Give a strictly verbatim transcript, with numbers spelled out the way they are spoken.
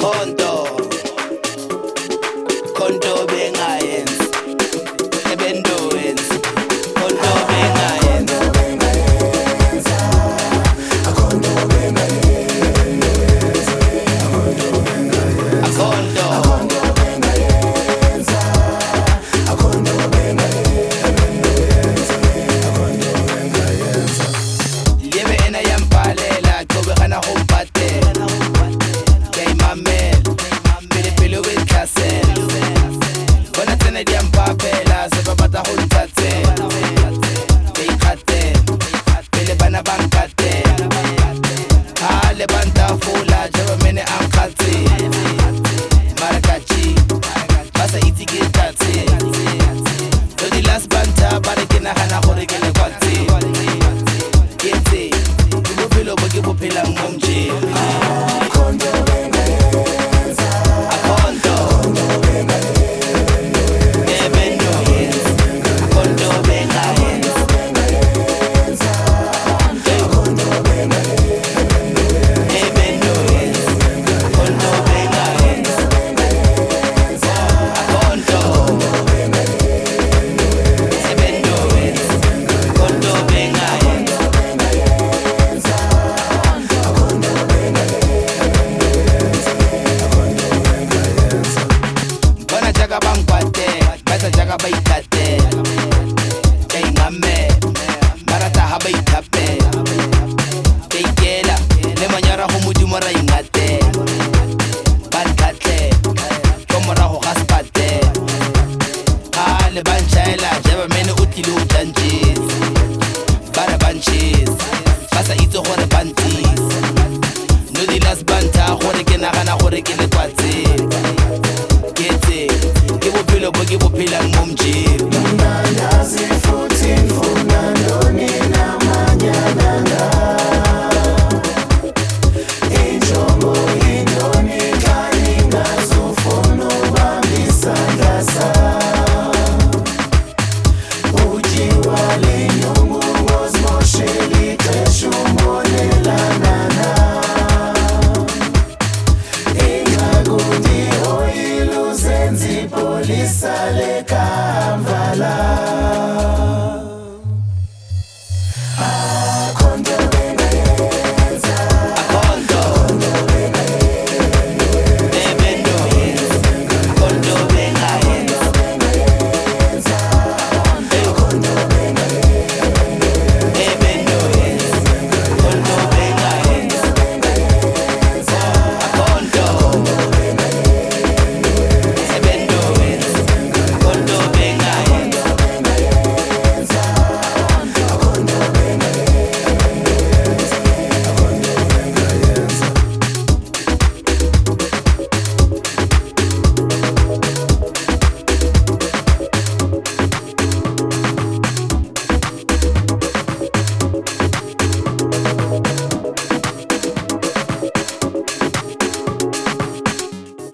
Konto Konto bengayenzi ebendowenzi Konto bengayenzi Akonto bengayenzi Akonto bengayenzi Akonto bengayenzi Akonto bengayenzi Liebe ena yampalela qobe gana go mpatela Kay mamel pele pele we classel Bona tsena di ampapela se ba batla go ntsatsela Kay khatel pele bana ba nkatela Ha le banta fola jaba mene am khatsela Marakachi basa itse ke tatse So di last banta bare ke nagana gore ke le kwatse Ke tse ke bophelo bo ke bophelang mo mjeng